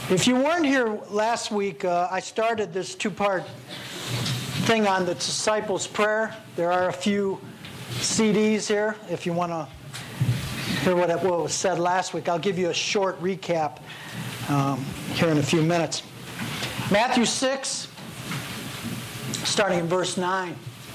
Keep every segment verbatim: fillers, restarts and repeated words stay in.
If you weren't here last week, uh, I started this two-part thing on the disciples' prayer. There are a few C Ds here if you want to hear what, what was said last week. I'll give you a short recap um, here in a few minutes. Matthew six, starting in verse nine.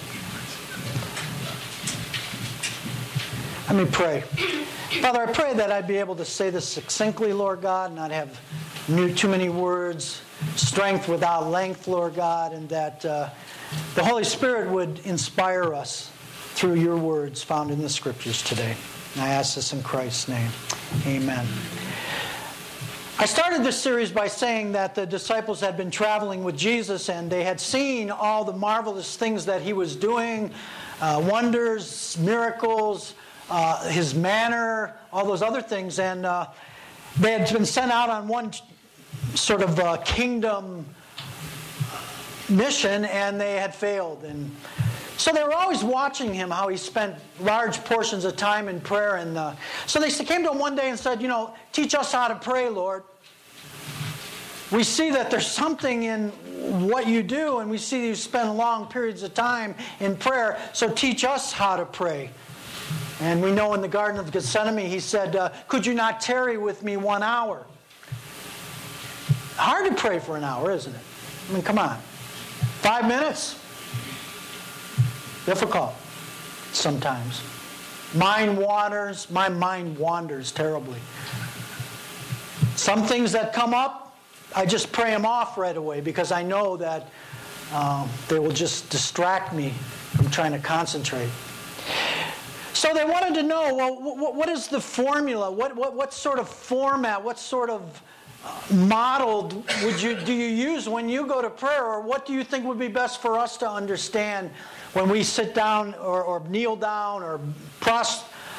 Let me pray. Father, I pray that I'd be able to say this succinctly, Lord God, not have new, too many words, strength without length, Lord God, and that uh, the Holy Spirit would inspire us through your words found in the Scriptures today. And I ask this in Christ's name. Amen. I started this series by saying that the disciples had been traveling with Jesus and they had seen all the marvelous things that he was doing, uh, wonders, miracles, uh, his manner, all those other things. And uh, they had been sent out on one sort of uh, kingdom mission and they had failed. And so they were always watching him, how he spent large portions of time in prayer. And uh, so they came to him one day and said, you know, teach us how to pray, Lord. We see that there's something in what you do, and we see you spend long periods of time in prayer, so teach us how to pray. And we know in the Garden of Gethsemane, he said, uh, could you not tarry with me one hour? Hard to pray for an hour, isn't it? I mean, come on. Five minutes? Difficult sometimes. Mind wanders. My mind wanders terribly. Some things that come up, I just pray them off right away because I know that um, they will just distract me from trying to concentrate. So they wanted to know, well, what, what is the formula? What, what, what sort of format, what sort of model would you do you use when you go to prayer, or what do you think would be best for us to understand when we sit down or, or kneel down or pros,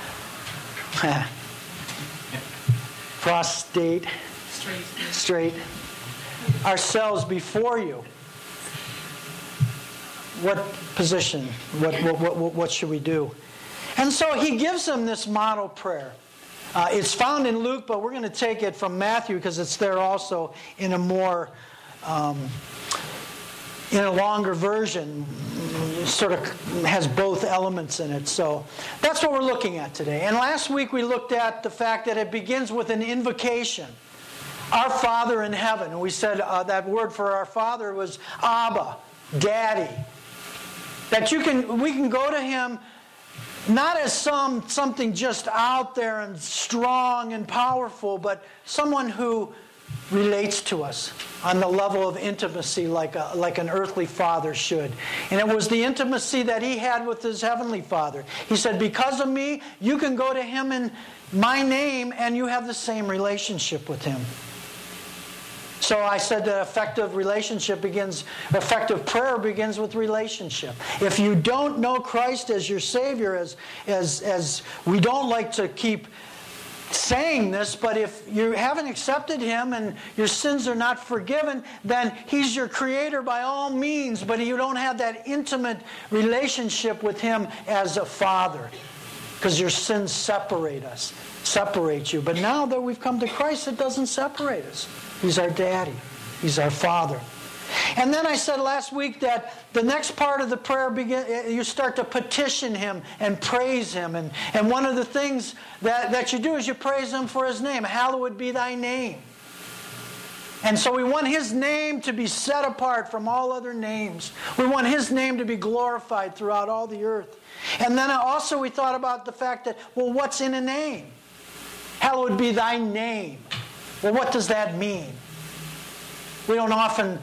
prostate, straight. straight ourselves before you? What position? What, what, what, what should we do? And so he gives them this model prayer. Uh, it's found in Luke, but we're going to take it from Matthew because it's there also in a more, um, in a longer version. It sort of has both elements in it. So that's what we're looking at today. And last week we looked at the fact that it begins with an invocation. Our Father in heaven. And we said uh, that word for our Father was Abba, Daddy. That you can, we can go to him not as some something just out there and strong and powerful, but someone who relates to us on the level of intimacy like a, like an earthly father should. And it was the intimacy that he had with his heavenly Father. He said, because of me, you can go to him in my name and you have the same relationship with him. So I said that effective relationship begins, effective prayer begins with relationship. If you don't know Christ as your Savior, as, as, as we don't like to keep saying this, but if you haven't accepted him and your sins are not forgiven, then he's your creator by all means, but you don't have that intimate relationship with him as a father because your sins separate us, separate you. But now that we've come to Christ, it doesn't separate us. He's our daddy. He's our father. And then I said last week that the next part of the prayer, begin, you start to petition him and praise him. And, and one of the things that, that you do is you praise him for his name. Hallowed be thy name. And so we want his name to be set apart from all other names. We want his name to be glorified throughout all the earth. And then also we thought about the fact that, well, what's in a name? Hallowed be thy name. Well, what does that mean? We don't often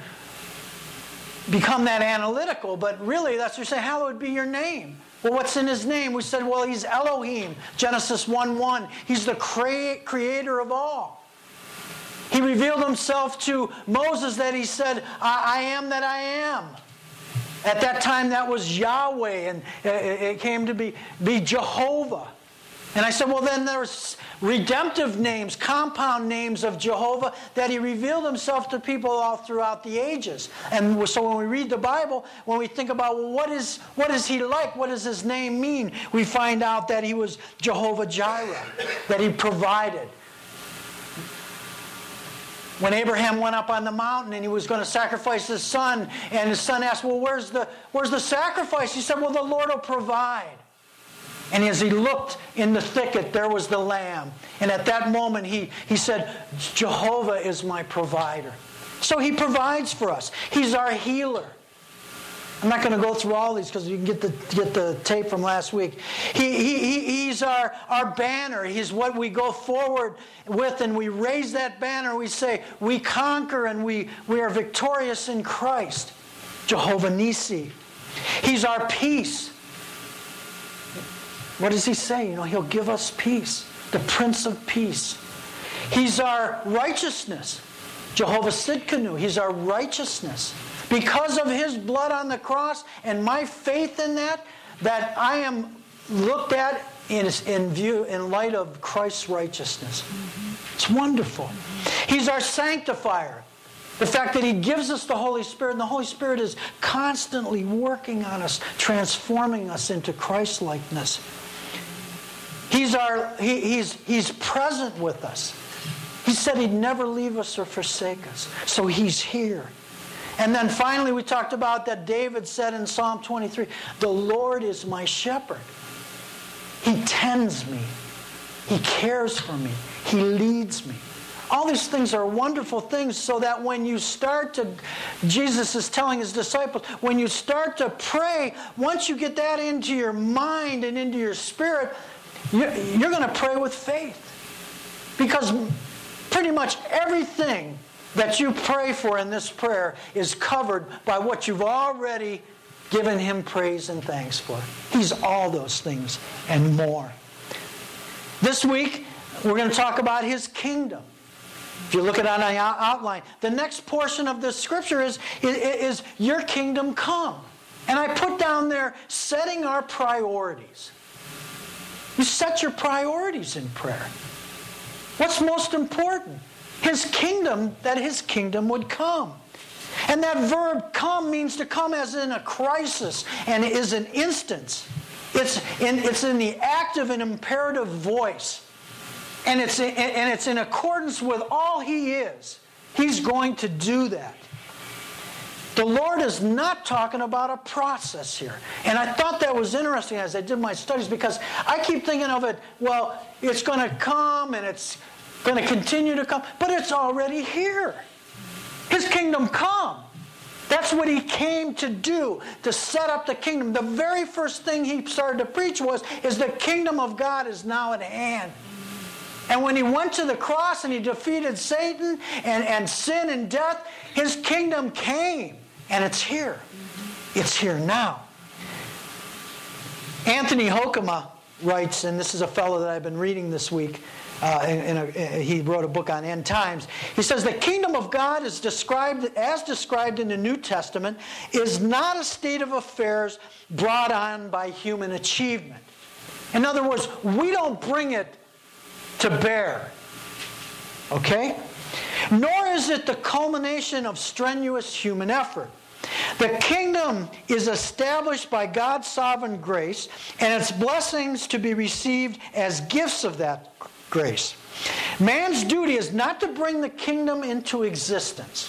become that analytical, but really that's what you're saying, hallowed be your name. Well, what's in his name? We said, well, he's Elohim, Genesis one one. He's the crea- creator of all. He revealed himself to Moses that he said, I, I am that I am. At that time, that was Yahweh, and it came to be, be Jehovah. And I said, well, then there's redemptive names, compound names of Jehovah that he revealed himself to people all throughout the ages. And so when we read the Bible, when we think about, well, what is, what is he like? What does his name mean? We find out that he was Jehovah Jireh, that he provided. When Abraham went up on the mountain and he was going to sacrifice his son, and his son asked, well, where's the, where's the sacrifice? He said, well, the Lord will provide. And as he looked in the thicket, there was the lamb. And at that moment, he, he said, Jehovah is my provider. So he provides for us. He's our healer. I'm not going to go through all these because you can get the, get the tape from last week. He, he, he's our, our banner. He's what we go forward with, and we raise that banner. We say, we conquer and we, we are victorious in Christ. Jehovah Nissi. He's our peace. What does he say? You know, he'll give us peace. The Prince of Peace. He's our righteousness. Jehovah Sidkenu. He's our righteousness. Because of his blood on the cross and my faith in that, that I am looked at in, in view, in light of Christ's righteousness. It's wonderful. He's our sanctifier. The fact that he gives us the Holy Spirit, and the Holy Spirit is constantly working on us, transforming us into Christ-likeness. He's our, he, he's, he's present with us. He said he'd never leave us or forsake us. So he's here. And then finally we talked about that David said in Psalm twenty-three, the Lord is my shepherd. He tends me. He cares for me. He leads me. All these things are wonderful things, so that when you start to, Jesus is telling his disciples, when you start to pray, once you get that into your mind and into your spirit, you're, you're going to pray with faith. Because pretty much everything that you pray for in this prayer is covered by what you've already given him praise and thanks for. He's all those things and more. This week, we're going to talk about his kingdom. If you look at it on the outline, the next portion of this scripture is, is, is your kingdom come. And I put down there, setting our priorities. You set your priorities in prayer. What's most important? His kingdom, that his kingdom would come. And that verb come means to come as in a crisis and is an instance. It's in, it's in the active and imperative voice. And it's, in, and it's in accordance with all he is. He's going to do that. The Lord is not talking about a process here. And I thought that was interesting as I did my studies, because I keep thinking of it, well, it's going to come and it's going to continue to come, but it's already here. His kingdom come. That's what he came to do, to set up the kingdom. The very first thing he started to preach was, is the kingdom of God is now at hand. And when he went to the cross and he defeated Satan and, and sin and death, his kingdom came. And it's here. It's here now. Anthony Hoekema writes, and this is a fellow that I've been reading this week, Uh, in a, he wrote a book on end times. He says the kingdom of God is described as described in the New Testament is not a state of affairs brought on by human achievement. In other words, we don't bring it to bear. Okay? Nor is it the culmination of strenuous human effort. The kingdom is established by God's sovereign grace, and its blessings to be received as gifts of that grace. Man's duty is not to bring the kingdom into existence,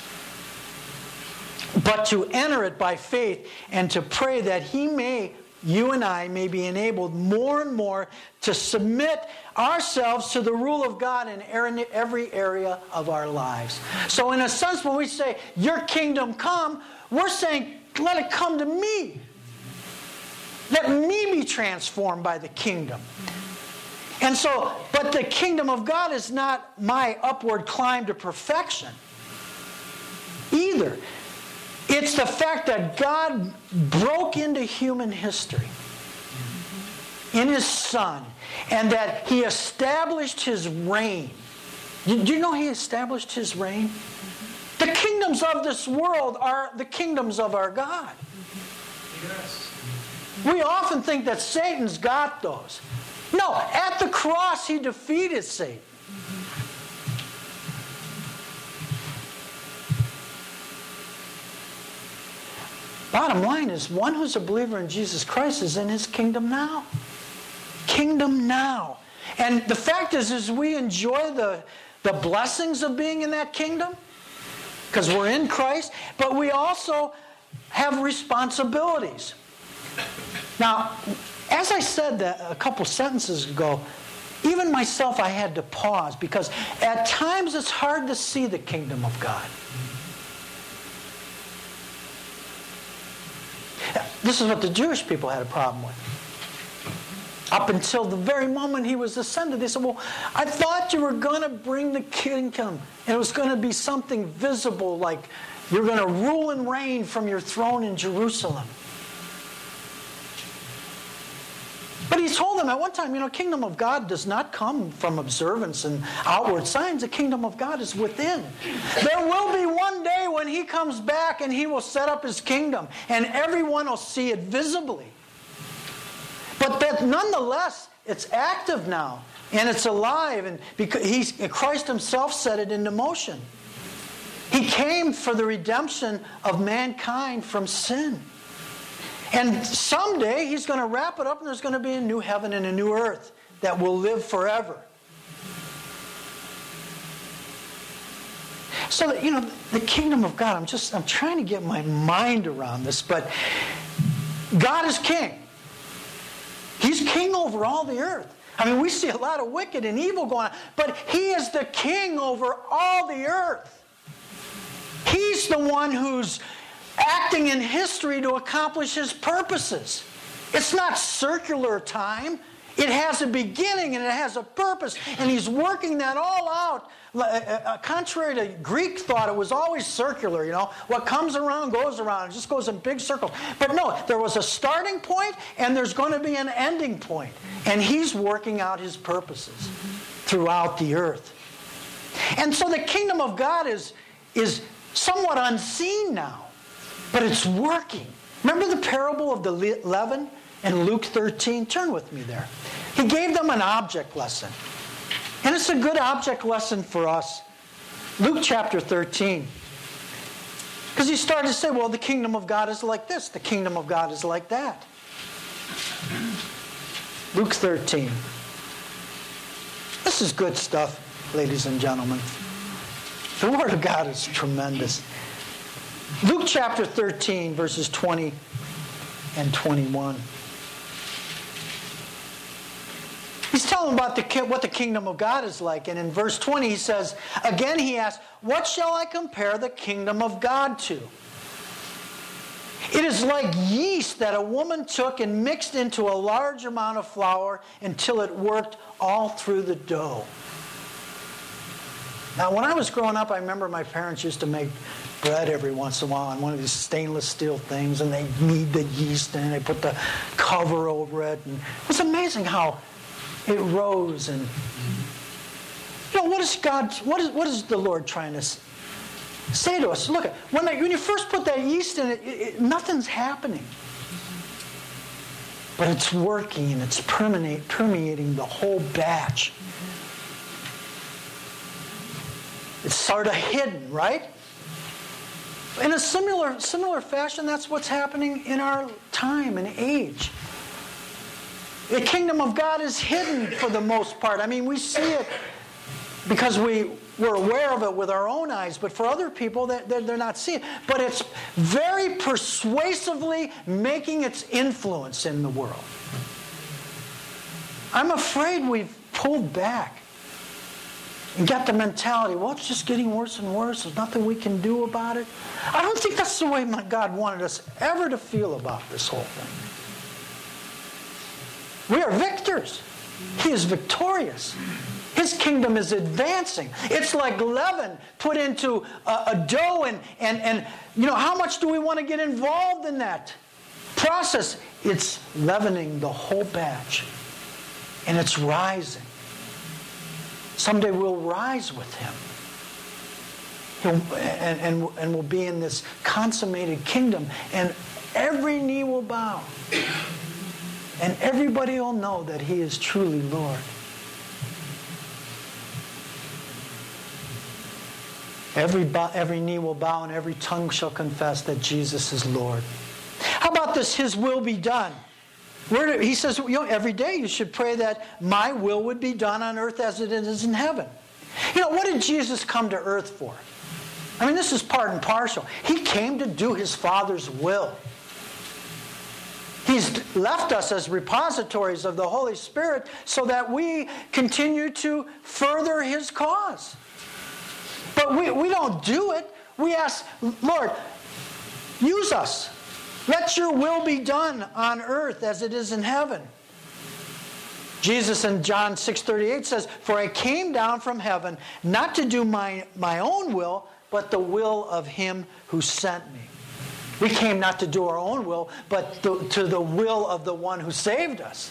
but to enter it by faith and to pray that he may, you and I, may be enabled more and more to submit ourselves to the rule of God in every area of our lives. So in a sense, when we say, your kingdom come, we're saying, let it come to me. Let me be transformed by the kingdom. And so, but the kingdom of God is not my upward climb to perfection either. It's the fact that God broke into human history in his Son, and that he established his reign. Do you know he established his reign? The kingdoms of this world are the kingdoms of our God. Yes. We often think that Satan's got those. No, at the cross he defeated Satan. Bottom line is, one who's a believer in Jesus Christ is in his kingdom now. Kingdom now. And the fact is, is we enjoy the, the blessings of being in that kingdom, because we're in Christ, but we also have responsibilities. Now, as I said that a couple sentences ago, even myself, I had to pause, because at times it's hard to see the kingdom of God. This is what the Jewish people had a problem with. Up until the very moment he was ascended, they said, well, I thought you were going to bring the kingdom, and it was going to be something visible, like you're going to rule and reign from your throne in Jerusalem. But he told them at one time, you know, kingdom of God does not come from observance and outward signs. The kingdom of God is within. There will be one day when he comes back and he will set up his kingdom, and everyone will see it visibly. But that nonetheless, it's active now, and it's alive, and because he's, Christ himself set it into motion. He came for the redemption of mankind from sin. And someday he's going to wrap it up, and there's going to be a new heaven and a new earth that will live forever. So that, you know, the kingdom of God, I'm just, I'm trying to get my mind around this, but God is king. He's king over all the earth. I mean, we see a lot of wicked and evil going on, but he is the king over all the earth. He's the one who's acting in history to accomplish his purposes. It's not circular time. It has a beginning and it has a purpose, and he's working that all out. Contrary to Greek thought, it was always circular, you know. What comes around goes around. It just goes in big circles. But no, there was a starting point and there's going to be an ending point. And he's working out his purposes throughout the earth. And so the kingdom of God is, is somewhat unseen now. But it's working. Remember the parable of the leaven in Luke thirteen? Turn with me there. He gave them an object lesson. And it's a good object lesson for us. Luke chapter thirteen. Because he started to say, well, the kingdom of God is like this. The kingdom of God is like that. Luke thirteen. This is good stuff, ladies and gentlemen. The Word of God is tremendous. Luke chapter thirteen, verses twenty and twenty-one. He's telling about the, what the kingdom of God is like. And in verse twenty he says, again he asks, what shall I compare the kingdom of God to? It is like yeast that a woman took and mixed into a large amount of flour until it worked all through the dough. Now, when I was growing up, I remember my parents used to make bread every once in a while on one of these stainless steel things, and they knead the yeast in, and they put the cover over it. And it was amazing how it rose. And you know, what is God? What is what is the Lord trying to say to us? Look, when they, when you first put that yeast in it, it, it nothing's happening, but it's working and it's permeate, permeating the whole batch. It's sort of hidden, right? In a similar similar fashion, that's what's happening in our time and age. The kingdom of God is hidden for the most part. I mean, we see it because we, we're aware of it with our own eyes, but for other people, they're, they're not seeing it. But it's very persuasively making its influence in the world. I'm afraid we've pulled back and got the mentality, well, it's just getting worse and worse. There's nothing we can do about it. I don't think that's the way God wanted us ever to feel about this whole thing. We are victors. He is victorious. His kingdom is advancing. It's like leaven put into a, a dough, and, and, and you know, how much do we want to get involved in that process? It's leavening the whole batch, and it's rising. Someday we'll rise with him. He'll, and, and, and we'll be in this consummated kingdom, and every knee will bow. And everybody will know that he is truly Lord. Every, bow, every knee will bow and every tongue shall confess that Jesus is Lord. How about this, his will be done? Where, he says, you know, every day you should pray that my will would be done on earth as it is in heaven. You know, what did Jesus come to earth for? I mean, this is part and parcel. He came to do His Father's will. He's left us as repositories of the Holy Spirit so that we continue to further His cause. But we, we don't do it. We ask, Lord, use us. Let your will be done on earth as it is in heaven. Jesus in John six thirty-eight says, "For I came down from heaven not to do my, my own will, but the will of Him who sent me." We came not to do our own will, but to, to the will of the one who saved us.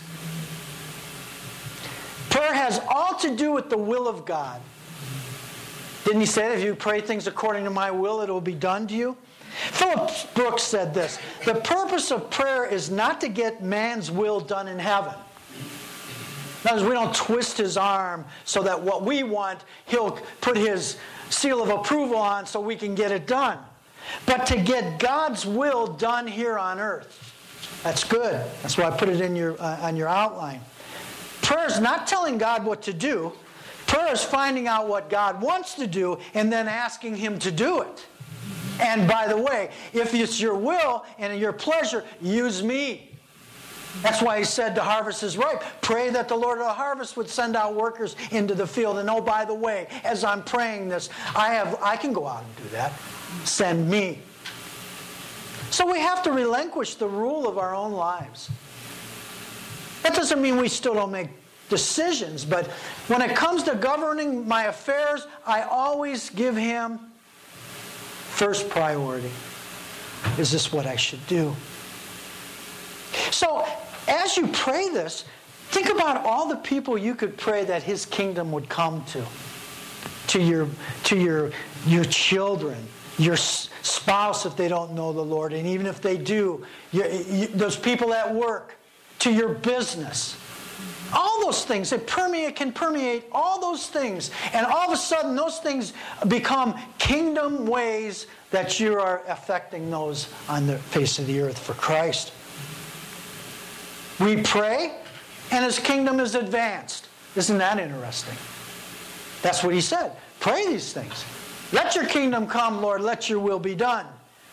Prayer has all to do with the will of God. Didn't He say that if you pray things according to my will, it will be done to you? Philip Brooks said this, "The purpose of prayer is not to get man's will done in heaven." In other words, we don't twist His arm so that what we want, He'll put His seal of approval on so we can get it done. But to get God's will done here on earth. That's good. That's why I put it in your uh, on your outline. Prayer is not telling God what to do. Prayer is finding out what God wants to do and then asking Him to do it. And by the way, if it's your will and your pleasure, use me. That's why He said the harvest is ripe. Pray that the Lord of the harvest would send out workers into the field. And oh, by the way, as I'm praying this, I have I can go out and do that. Send me. So we have to relinquish the rule of our own lives. That doesn't mean we still don't make decisions, but when it comes to governing my affairs, I always give Him first priority. Is this what I should do? So, as you pray this, think about all the people you could pray that His kingdom would come to. To your, to your, your children, your spouse if they don't know the Lord, and even if they do, your, you, those people at work, to your business. All those things, it permeate, can permeate all those things. And all of a sudden, those things become kingdom ways that you are affecting those on the face of the earth for Christ. We pray, and His kingdom is advanced. Isn't that interesting? That's what He said. Pray these things. Let your kingdom come, Lord. Let your will be done.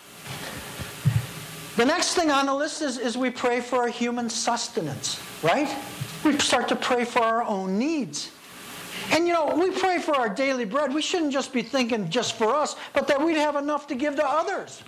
The next thing on the list is, is we pray for our human sustenance, right? We start to pray for our own needs. And you know, we pray for our daily bread. We shouldn't just be thinking just for us, but that we'd have enough to give to others.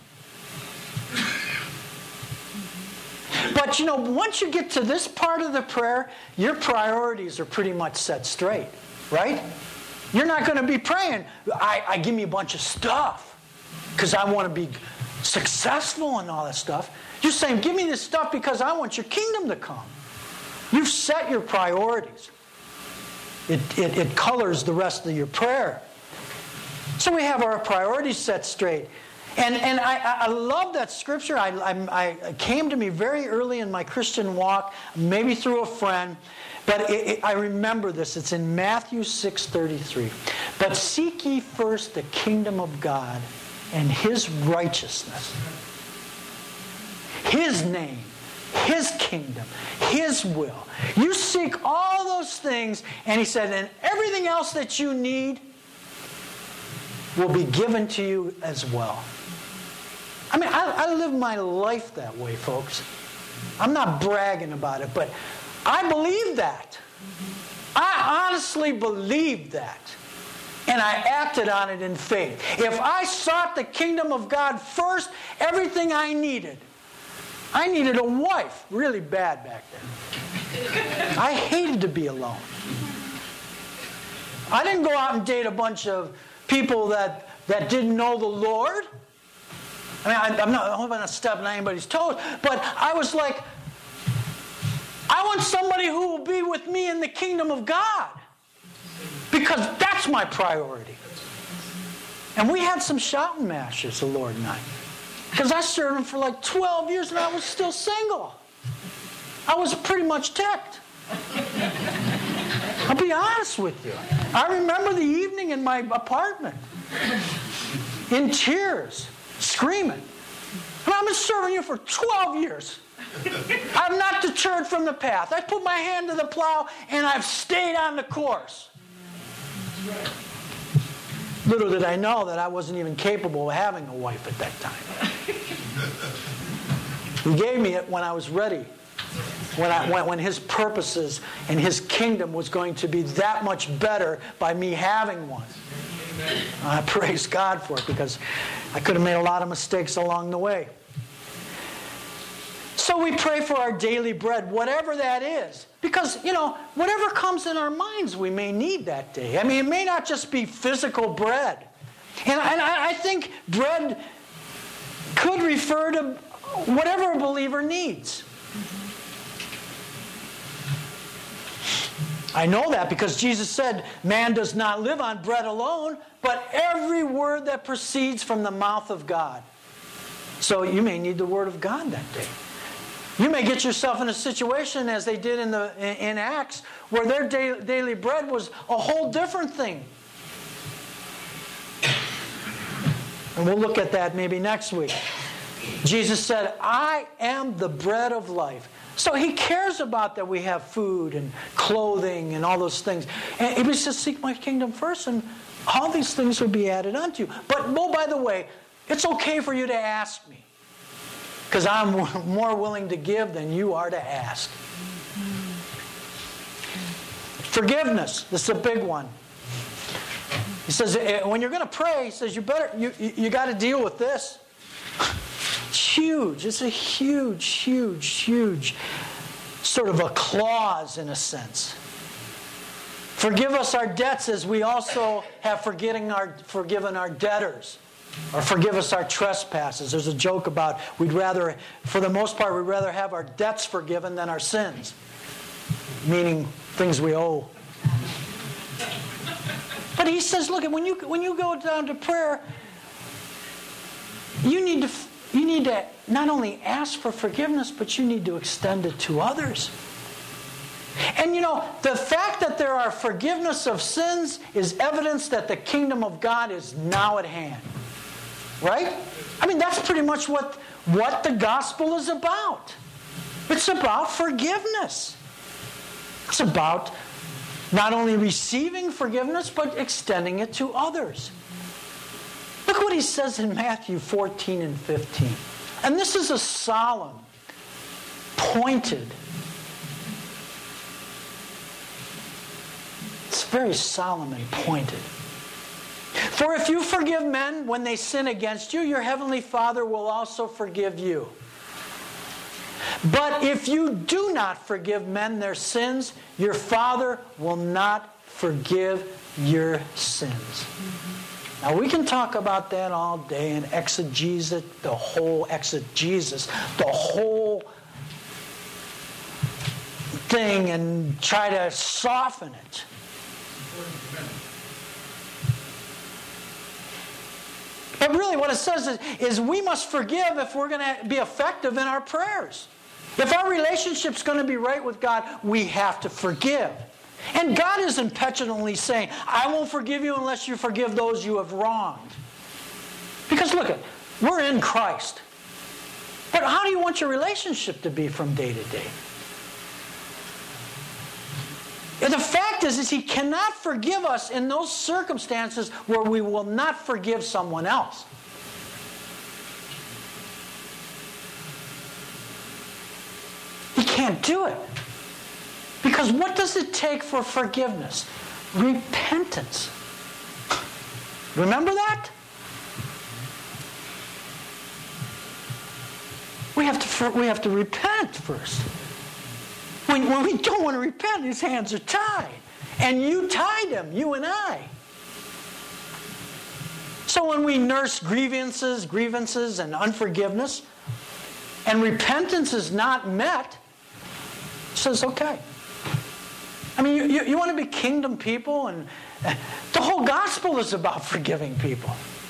But you know, once you get to this part of the prayer, your priorities are pretty much set straight, right? You're not going to be praying, I, I give me a bunch of stuff because I want to be successful and all that stuff. You're saying, give me this stuff because I want your kingdom to come. You've set your priorities. It, it, it colors the rest of your prayer. So we have our priorities set straight. And, and I, I love that scripture. I, I, I came to me very early in my Christian walk, maybe through a friend. But it, it, I remember this. It's in Matthew six thirty-three. But seek ye first the kingdom of God and His righteousness. His name. His kingdom. His will. You seek all those things. And He said, and everything else that you need will be given to you as well. I mean, I, I live my life that way, folks. I'm not bragging about it, but I believe that. I honestly believed that. And I acted on it in faith. If I sought the kingdom of God first, everything I needed. I needed a wife really bad back then. I hated to be alone. I didn't go out and date a bunch of people that, that didn't know the Lord. I mean, I, I'm not, I hope I'm not stepping on anybody's toes, but I was like, I want somebody who will be with me in the kingdom of God. Because that's my priority. And we had some shouting matches, the Lord and I. Because I served Him for like twelve years and I was still single. I was pretty much ticked. I'll be honest with you. I remember the evening in my apartment. In tears. Screaming. And I've been serving You for twelve years. I've not deterred from the path. I put my hand to the plow and I've stayed on the course. Little did I know that I wasn't even capable of having a wife at that time. He gave me it when I was ready. When, I, when, when His purposes and His kingdom was going to be that much better by me having one. I praise God for it, because I could have made a lot of mistakes along the way. So we pray for our daily bread, whatever that is. Because, you know, whatever comes in our minds we may need that day. I mean, it may not just be physical bread. And, and I, I think bread could refer to whatever a believer needs. I know that because Jesus said, man does not live on bread alone, but every word that proceeds from the mouth of God. So you may need the Word of God that day. You may get yourself in a situation, as they did in the in Acts, where their daily bread was a whole different thing. And we'll look at that maybe next week. Jesus said, I am the bread of life. So He cares about that we have food and clothing and all those things. And He says, seek my kingdom first, and all these things will be added unto you. But, oh, by the way, it's okay for you to ask me, because I'm more willing to give than you are to ask. Forgiveness. This is a big one. He says, when you're going to pray, He says, you better, you, you, you got to deal with this. It's huge. It's a huge, huge, huge sort of a clause in a sense. Forgive us our debts as we also have forgetting our, forgiven our debtors. Or forgive us our trespasses. There's a joke about we'd rather, for the most part, we'd rather have our debts forgiven than our sins. Meaning things we owe. But He says, look, when you when you go down to prayer, you need to you need to not only ask for forgiveness, but you need to extend it to others. And you know, the fact that there are forgiveness of sins is evidence that the kingdom of God is now at hand. Right? I mean, that's pretty much what, what the gospel is about. It's about forgiveness. It's about not only receiving forgiveness, but extending it to others. Look what He says in Matthew fourteen and fifteen. And this is a solemn, pointed, it's very solemn and pointed. For if you forgive men when they sin against you, your heavenly Father will also forgive you. But if you do not forgive men their sins, your Father will not forgive your sins. Now we can talk about that all day and exegese the whole exegesis, the whole thing, and try to soften it. But really what it says is, is we must forgive if we're going to be effective in our prayers. If our relationship's going to be right with God, we have to forgive. And God isn't petulantly saying, I won't forgive you unless you forgive those you have wronged. Because look, we're in Christ. But how do you want your relationship to be from day to day? And the fact is, is He cannot forgive us in those circumstances where we will not forgive someone else. He can't do it. Because what does it take for forgiveness? Repentance. Remember that? We have to, we have to repent first. When, when we don't want to repent, His hands are tied. And you tied Him, you and I. So when we nurse grievances, grievances and unforgiveness, and repentance is not met, He says, okay. I mean, you, you, you want to be kingdom people, and the whole gospel is about forgiving people.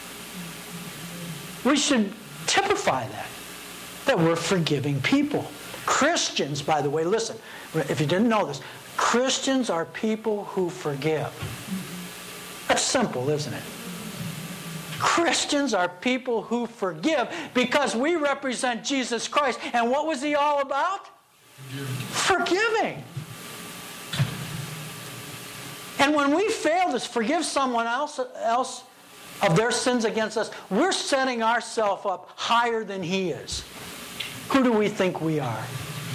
We should typify that, that we're forgiving people. Christians, by the way, listen, if you didn't know this, Christians are people who forgive. That's simple, isn't it? Christians are people who forgive because we represent Jesus Christ. And what was He all about? Forgiving. And when we fail to forgive someone else, else of their sins against us, we're setting ourselves up higher than He is. Who do we think we are?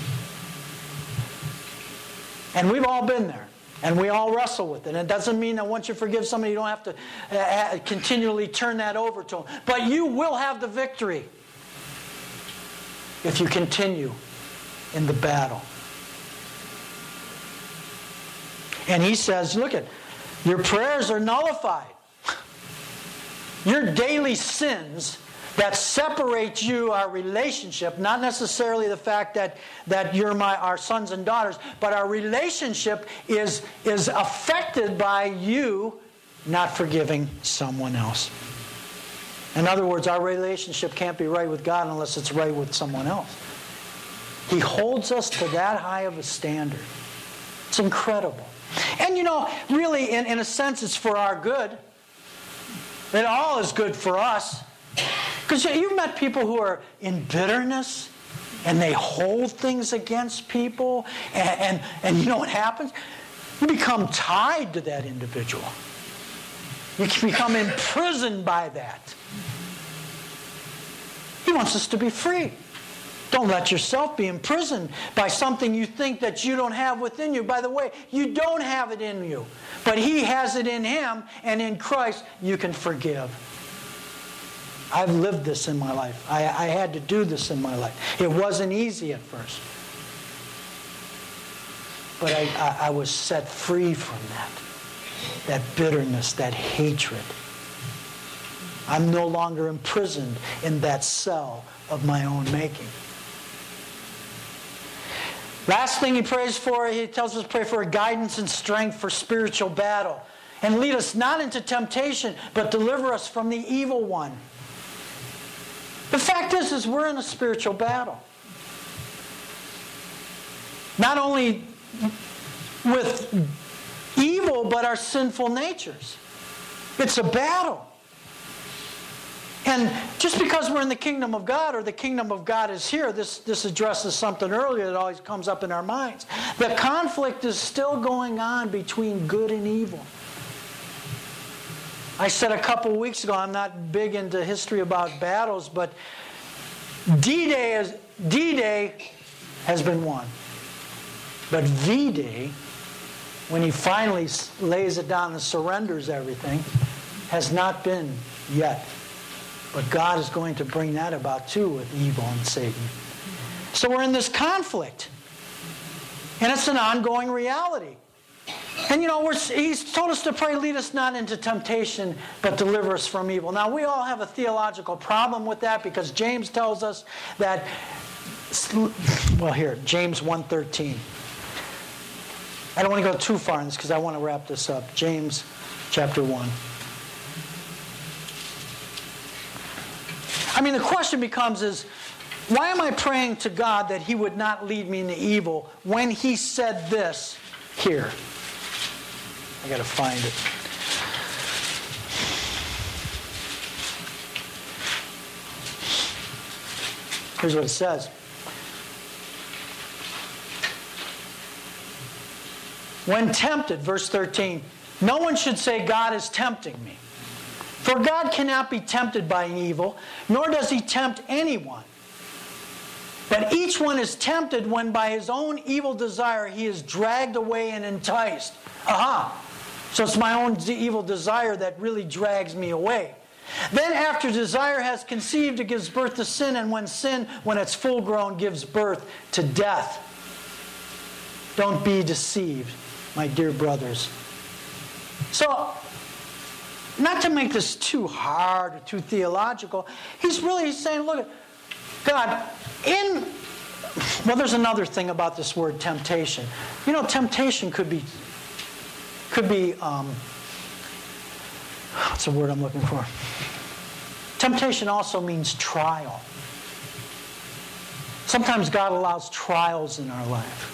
And we've all been there. And we all wrestle with it. And it doesn't mean that once you forgive somebody, you don't have to uh, continually turn that over to them. But you will have the victory if you continue in the battle. And He says, look at, your prayers are nullified. Your daily sins that separate you, our relationship, not necessarily the fact that, that you're my our sons and daughters, but our relationship is, is affected by you not forgiving someone else. In other words, our relationship can't be right with God unless it's right with someone else. He holds us to that high of a standard. It's incredible. And you know, really, in, in a sense, it's for our good. It all is good for us. Because you've met people who are in bitterness and they hold things against people, and, and, and you know what happens? You become tied to that individual. You can become imprisoned by that. He wants us to be free. Don't let yourself be imprisoned by something you think that you don't have within you. By the way, you don't have it in you. But He has it in Him, and in Christ you can forgive. I've lived this in my life. I, I had to do this in my life. It wasn't easy at first. But I, I, I was set free from that. That bitterness, that hatred. I'm no longer imprisoned in that cell of my own making. Last thing he prays for, he tells us to pray for guidance and strength for spiritual battle. And lead us not into temptation, but deliver us from the evil one. The fact is, is we're in a spiritual battle. Not only with evil, but our sinful natures. It's a battle. And just because we're in the kingdom of God, or the kingdom of God is here, this, this addresses something earlier that always comes up in our minds. The conflict is still going on between good and evil. I said a couple of weeks ago, I'm not big into history about battles, but D-Day, is, D-Day has been won. But V-Day, when he finally lays it down and surrenders everything, has not been yet. But God is going to bring that about too with evil and Satan. So we're in this conflict. And it's an ongoing reality. And you know, we're, He's told us to pray, lead us not into temptation, but deliver us from evil. Now, we all have a theological problem with that, because James tells us that, well, here, James one thirteen. I don't want to go too far in this because I want to wrap this up. James chapter one. I mean, the question becomes is, why am I praying to God that He would not lead me into evil when He said this here? I got to find it. Here's what it says. When tempted, verse thirteen, no one should say, God is tempting me. For God cannot be tempted by an evil, nor does He tempt anyone. But each one is tempted when by his own evil desire he is dragged away and enticed. Aha! So it's my own evil desire that really drags me away. Then after desire has conceived, it gives birth to sin, and when sin, when it's full grown, gives birth to death. Don't be deceived, my dear brothers. So, not to make this too hard or too theological, he's really saying, look, God, in, well, there's another thing about this word temptation. You know, temptation could be, could be, um, what's the word I'm looking for? Temptation also means trial. Sometimes God allows trials in our life.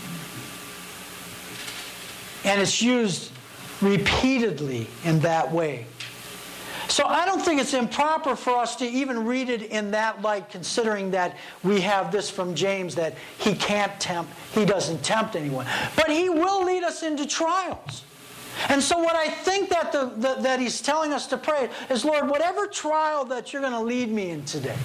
And it's used repeatedly in that way. So I don't think it's improper for us to even read it in that light, considering that we have this from James, that He can't tempt, He doesn't tempt anyone. But He will lead us into trials. And so what I think that the, the, that he's telling us to pray is, Lord, whatever trial that you're going to lead me in today,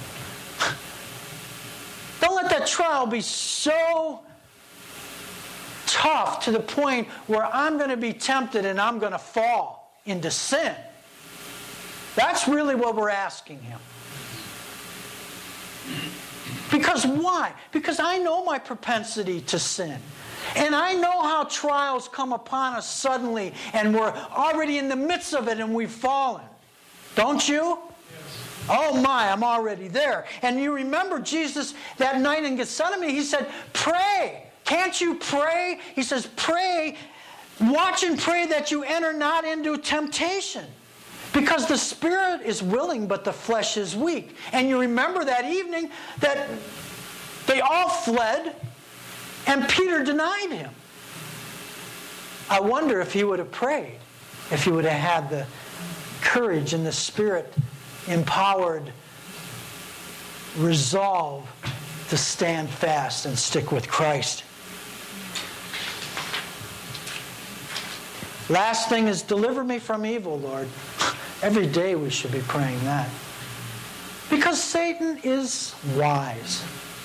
don't let that trial be so tough to the point where I'm going to be tempted and I'm going to fall into sin. That's really what we're asking him. Because why? Because I know my propensity to sin. And I know how trials come upon us suddenly and we're already in the midst of it and we've fallen. Don't you? Yes. Oh my, I'm already there. And you remember Jesus that night in Gethsemane, he said, pray. Can't you pray? He says, pray. Watch and pray that you enter not into temptation. Because the spirit is willing, but the flesh is weak. And you remember that evening that they all fled and Peter denied him. I wonder if he would have prayed, if he would have had the courage and the spirit empowered resolve to stand fast and stick with Christ. Last thing is, deliver me from evil, Lord. Every day we should be praying that. Because Satan is wise.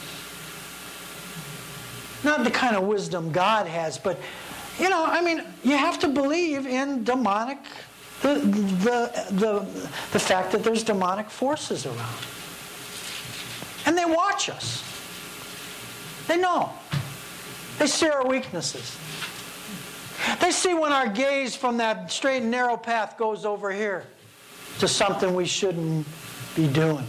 Not the kind of wisdom God has, but, you know, I mean, you have to believe in demonic, the, the, the, the fact that there's demonic forces around. And they watch us. They know. They see our weaknesses. They see when our gaze from that straight and narrow path goes over here to something we shouldn't be doing.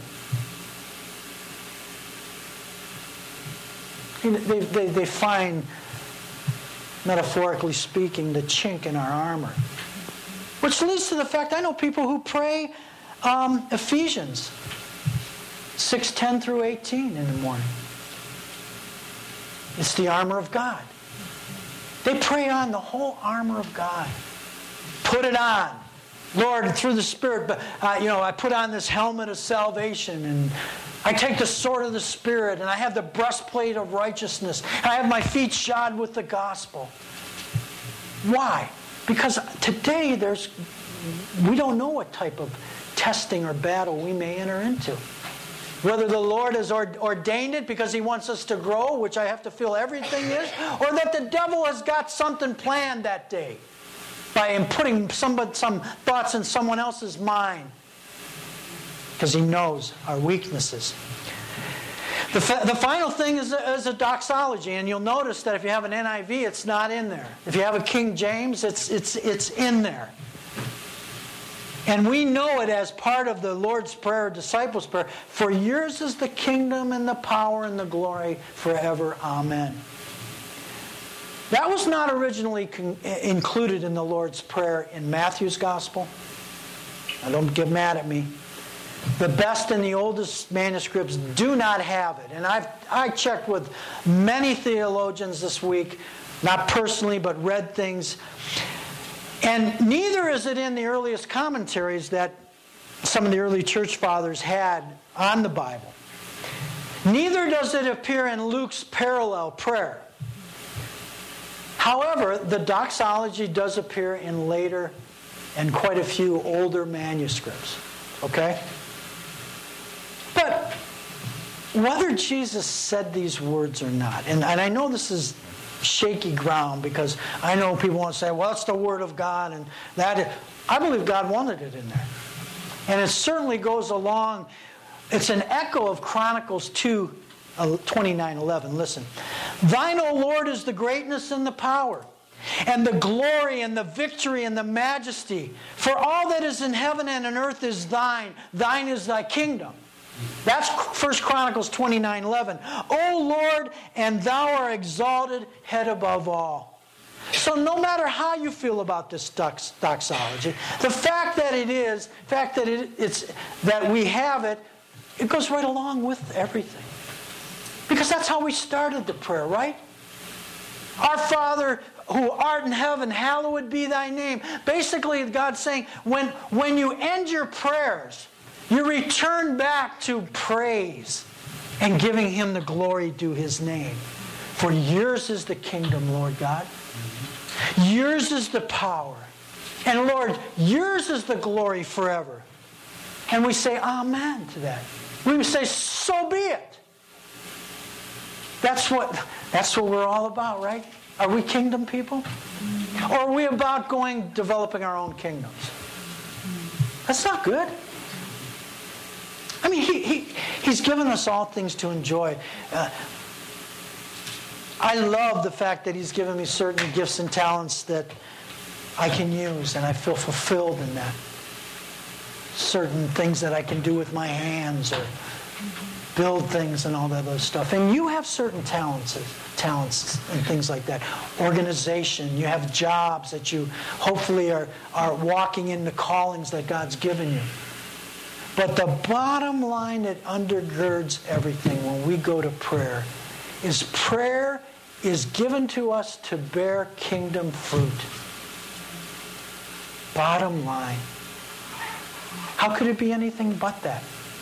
They, they, they find, metaphorically speaking, the chink in our armor. Which leads to the fact, I know people who pray um, Ephesians six ten through eighteen in the morning. It's the armor of God. They pray on the whole armor of God. Put it on. Lord, through the Spirit, but uh, you know, I put on this helmet of salvation, and I take the sword of the Spirit, and I have the breastplate of righteousness, and I have my feet shod with the gospel. Why? Because today there's, we don't know what type of testing or battle we may enter into. Whether the Lord has ordained it because He wants us to grow, which I have to feel everything is, or that the devil has got something planned that day by putting some, some thoughts in someone else's mind, because he knows our weaknesses. The, fa- the final thing is a, is a doxology, and you'll notice that if you have an N I V, it's not in there. If you have a King James, it's it's it's in there. And we know it as part of the Lord's Prayer, disciples' prayer. For yours is the kingdom and the power and the glory forever. Amen. That was not originally con- included in the Lord's Prayer in Matthew's Gospel. Now don't get mad at me. The best and the oldest manuscripts do not have it. And I've I checked with many theologians this week, not personally, but read things. And neither is it in the earliest commentaries that some of the early church fathers had on the Bible. Neither does it appear in Luke's parallel prayer. However, the doxology does appear in later and quite a few older manuscripts. Okay? But whether Jesus said these words or not, and, and I know this is shaky ground because I know people want to say, well, it's the Word of God, and that is, I believe God wanted it in there. And it certainly goes along, it's an echo of Chronicles two, twenty-nine eleven. Listen. Thine, O Lord, is the greatness and the power, and the glory and the victory and the majesty. For all that is in heaven and in earth is thine. Thine is thy kingdom. That's First Chronicles twenty-nine eleven. O Lord, and thou art exalted head above all. So no matter how you feel about this dox- doxology, the fact that it is, the fact that it, it's that we have it, it goes right along with everything. Because that's how we started the prayer, right? Our Father who art in heaven, hallowed be thy name. Basically, God's saying, when, when you end your prayers, you return back to praise and giving Him the glory due His name. For yours is the kingdom, Lord God. Yours is the power. And Lord, yours is the glory forever. And we say amen to that. We say, so be it. That's what, that's what we're all about, right? Are we kingdom people? Or are we about going, developing our own kingdoms? That's not good. I mean, he, he, He's given us all things to enjoy. Uh, I love the fact that He's given me certain gifts and talents that I can use, and I feel fulfilled in that. Certain things that I can do with my hands, or build things and all that other stuff. And you have certain talents, talents and things like that. Organization. You have jobs that you hopefully are, are walking in the callings that God's given you. But the bottom line that undergirds everything when we go to prayer is prayer is given to us to bear kingdom fruit. Bottom line. How could it be anything but that?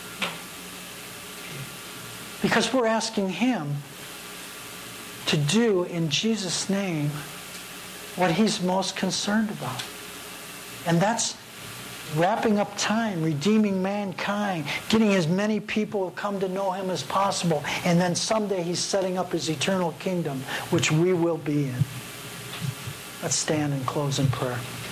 Because we're asking Him to do in Jesus' name what He's most concerned about. And that's wrapping up time, redeeming mankind, getting as many people to come to know Him as possible. And then someday He's setting up His eternal kingdom, which we will be in. Let's stand and close in prayer.